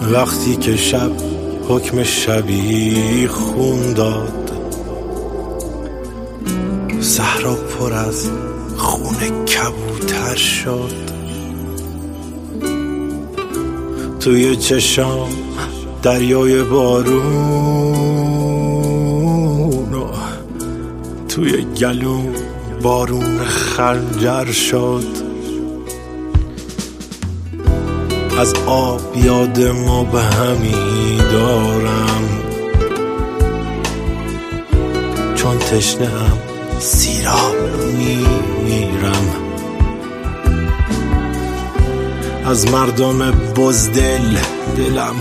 وقتی که شب حکم شبی خون داد، صحرا پر از خون کبوتر شد. توی چشام دریای بارون و توی گلوم بارون خنجر شد. از آب یاد مبهمی دارم، چون تشنه‌ام سیراب میرم. از مردم بزدل دلم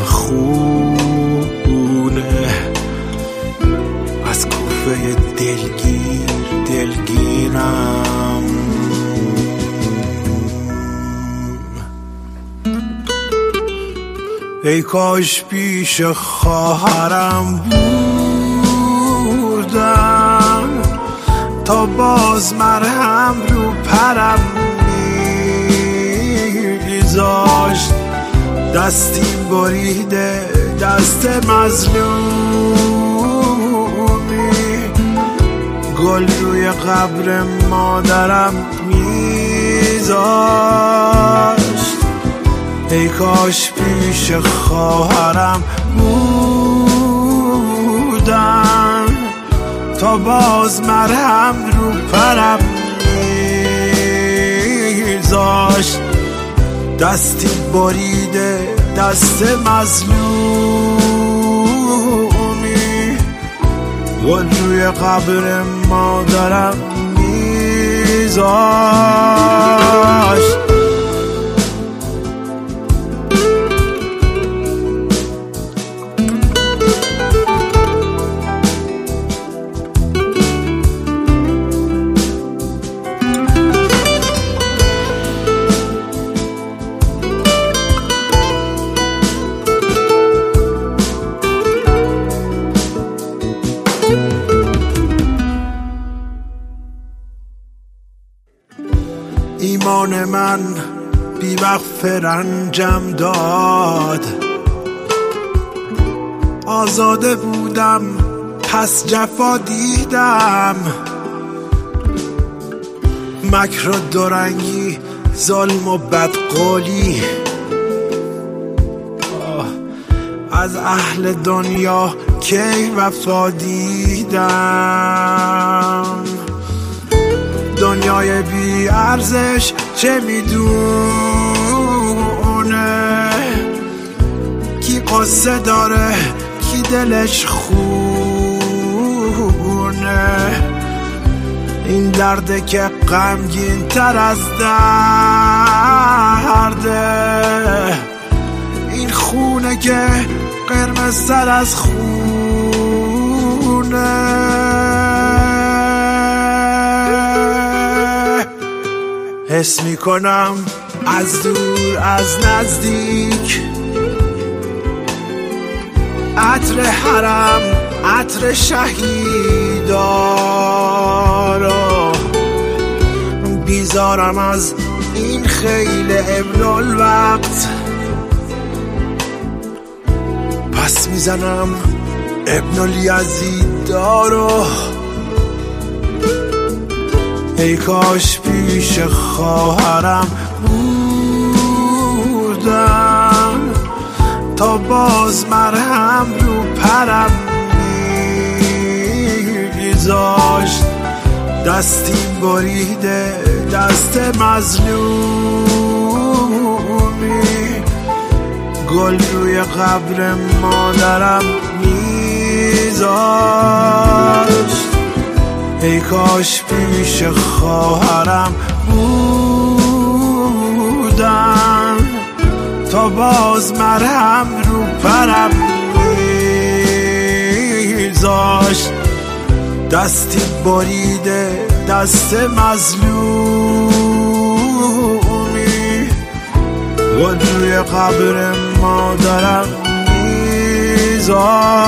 خونه، از کوفه دلگیرم. ای کاش پیش خواهرم بودم، تا باز مرهم رو پرم میذاشت. دستیم بریده دست مظلومی، گل روی قبر مادرم میذاشت. ای کاش پیش خواهرم بودم، تا باز مرهم رو پرم میذاشت. دستی بریده دست مظلومی، گل روی قبر مادرم میذاشت. ایمان من بی‌وقف رنجم داد، آزاده بودم پس جفا دیدم. مکر و دورنگی، ظلم و بدقولی، از اهل دنیا کی وفا دیدم. دنیای بی ارزش چه میدونه، کی قصه داره کی دلش خونه. این درده که غمگین تر از درده، این خونه که قرمز تر از خونه. حس میکنم از دور از نزدیک، عطر حرم عطر شهیدارا. بیزارم از این خیل ابن الوقت، پس میزنم ابن الیزیدارو. ای کاش پیش خواهرم بودم، تا باز مرهم رو پرم میذاشت. دستیم بریده دست مظلومی، گل روی قبر مادرم میذاشت. ای کاش پیش خواهرم بودم، تا باز مرهم رو پرم میذاشت. دستی بریده دست مظلومی، گل روی قبر مادرم میذاشت.